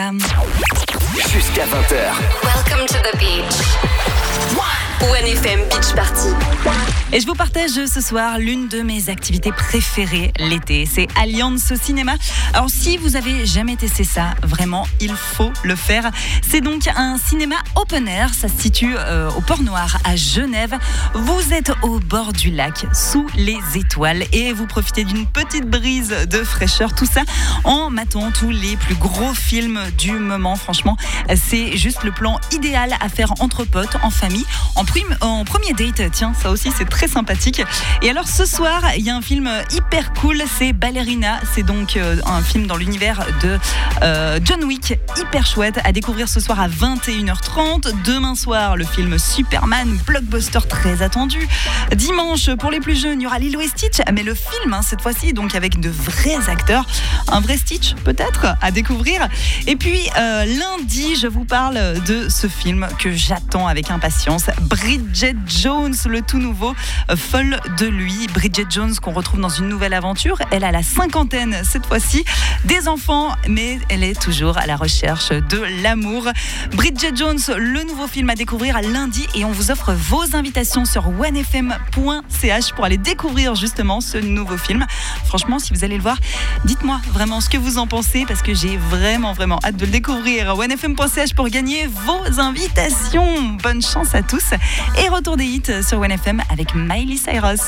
Layla. Jusqu'à 20h. Welcome to the beach. 1FM Beach Party. Et je vous partage ce soir l'une de mes activités préférées l'été, c'est Alliance Cinéma. Alors si vous avez jamais testé ça, vraiment, il faut le faire. C'est donc un cinéma open air, ça se situe au Port Noir à Genève. Vous êtes au bord du lac, sous les étoiles et vous profitez d'une petite brise de fraîcheur, tout ça en matant tous les plus gros films du moment. Franchement, c'est juste le plan idéal à faire entre potes, en famille, en premier date. Tiens, ça aussi c'est très sympathique. Et alors ce soir, il y a un film hyper cool, c'est Ballerina. C'est donc un film dans l'univers de John Wick, hyper chouette, à découvrir ce soir à 21h30. Demain soir, le film Superman, blockbuster très attendu. Dimanche, pour les plus jeunes, il y aura Lilo et Stitch, mais le film cette fois-ci, donc avec de vrais acteurs, un vrai Stitch peut-être à découvrir. Et puis lundi, je vous parle de ce film que j'attends avec impatience, Bridget Jones, le tout nouveau, folle de lui. Bridget Jones qu'on retrouve dans une nouvelle aventure. Elle a la cinquantaine cette fois-ci, des enfants, mais elle est toujours à la recherche de l'amour. Bridget Jones, le nouveau film à découvrir lundi, et on vous offre vos invitations sur onefm.ch pour aller découvrir justement ce nouveau film. Franchement, si vous allez le voir, dites-moi vraiment ce que vous en pensez, parce que j'ai vraiment hâte de le découvrir. onefm.ch pour gagner vos invitations. Bonne chance à tous et retour des hits sur 1FM avec Miley Cyrus.